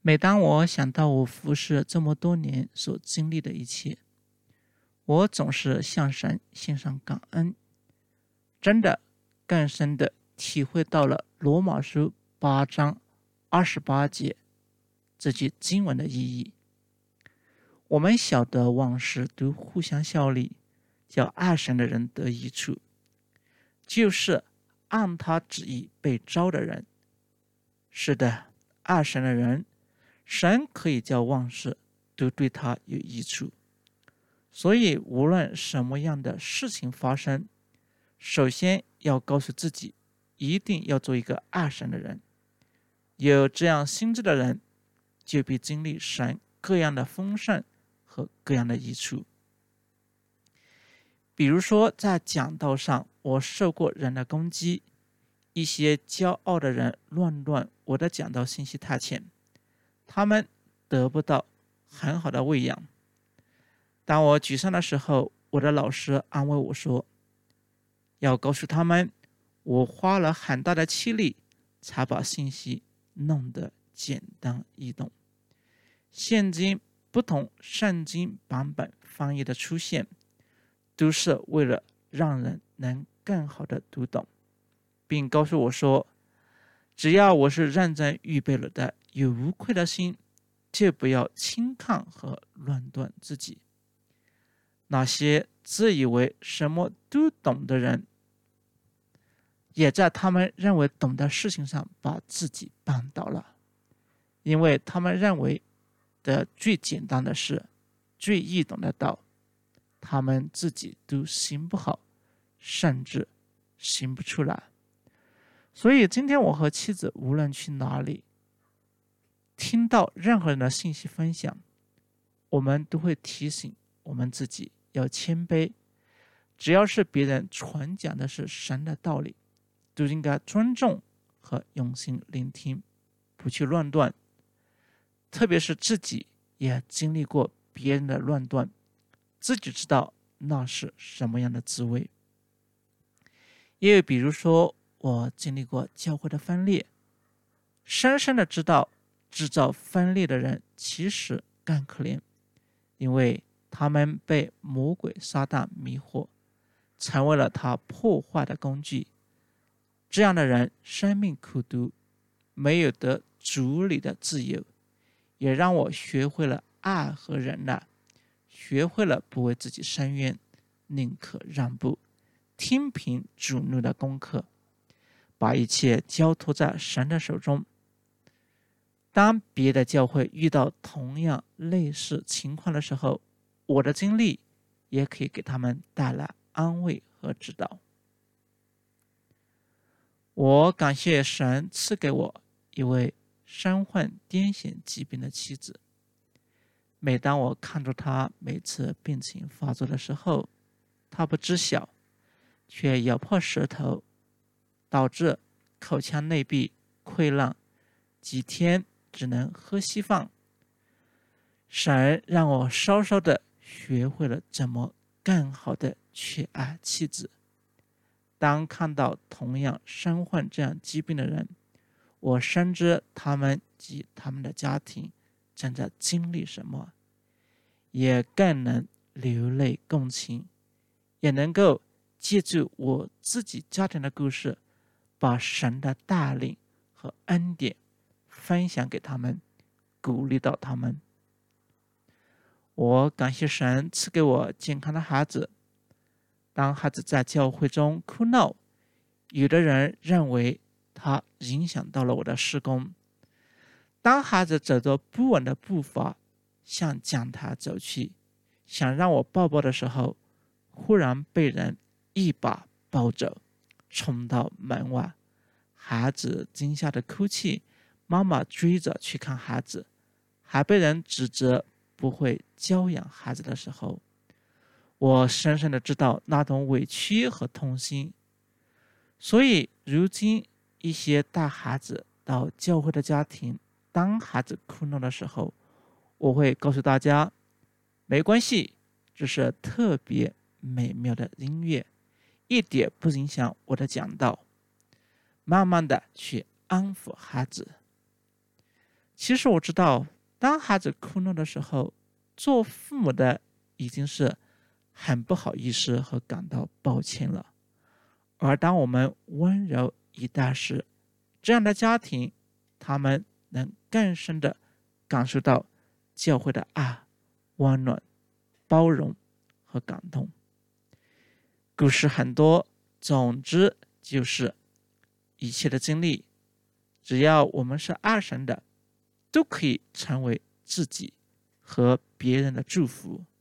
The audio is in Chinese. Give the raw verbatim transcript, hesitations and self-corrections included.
每当我想到我服侍这么多年所经历的一切，我总是向神献上感恩，真的更深的体会到了罗马书八章二十八节这句经文的意义。我们晓得万事都互相效力，叫爱神的人得益处，就是按他旨意被招的人。是的，爱神的人，神可以叫万事都对他有益处。所以无论什么样的事情发生，首先要告诉自己，一定要做一个爱神的人。有这样心智的人，就必经历神各样的丰盛和各样的益处。比如说在讲道上，我受过人的攻击，一些骄傲的人乱断我的讲道信息太浅，他们得不到很好的喂养。当我沮丧的时候，我的老师安慰我说，要告诉他们，我花了很大的气力才把信息弄得简单易懂。现今不同圣经版本翻译的出现，都是为了让人能更好的读懂，并告诉我说，只要我是认真预备了的，有无愧的心，就不要轻看和乱断自己。那些自以为什么都懂的人，也在他们认为懂的事情上把自己绊倒了，因为他们认为的最简单的事，最易懂的道，他们自己都行不好，甚至行不出来。所以今天我和妻子无论去哪里，听到任何人的信息分享，我们都会提醒我们自己要谦卑，只要是别人传讲的是神的道理，都应该尊重和用心聆听，不去乱断。特别是自己也经历过别人的乱断，自己知道那是什么样的滋味。也有比如说，我经历过教会的分裂，深深的知道制造分裂的人其实更可怜，因为他们被魔鬼撒旦迷惑，成为了他破坏的工具。这样的人生命苦毒，没有得主里的自由，也让我学会了爱和忍耐，学会了不为自己伸冤，宁可让步，听凭主怒的功课，把一切交托在神的手中。当别的教会遇到同样类似情况的时候，我的经历也可以给他们带来安慰和指导。我感谢神赐给我一位身患癫痫疾病的妻子。每当我看着她每次病情发作的时候，她不知晓，却咬破舌头，导致口腔内壁溃烂，几天只能喝稀饭。神让我稍稍的学会了怎么更好的去爱妻子。当看到同样身患这样疾病的人，我深知他们及他们的家庭正在经历什么，也更能流泪共情，也能够借助我自己家庭的故事，把神的带领和恩典分享给他们，鼓励到他们。我感谢神赐给我健康的孩子。当孩子在教会中哭闹，有的人认为他影响到了我的事工。当孩子走着不稳的步伐向讲台走去，想让我抱抱的时候，忽然被人一把抱走，冲到门外。孩子惊吓的哭泣，妈妈追着去看孩子，还被人指责不会教养孩子的时候，我深深的知道那种委屈和痛心。所以如今一些带孩子到教会的家庭，当孩子哭闹的时候，我会告诉大家，没关系，这是特别美妙的音乐，一点不影响我的讲道，慢慢的去安抚孩子。 其实我知道，当孩子哭闹的时候，做父母的已经是很不好意思和感到抱歉了。而当我们温柔以待时，这样的家庭，他们能更深的感受到教会的爱、温暖、包容和感动。故事很多，总之就是一切的经历，只要我们是爱神的，都可以成为自己和别人的祝福。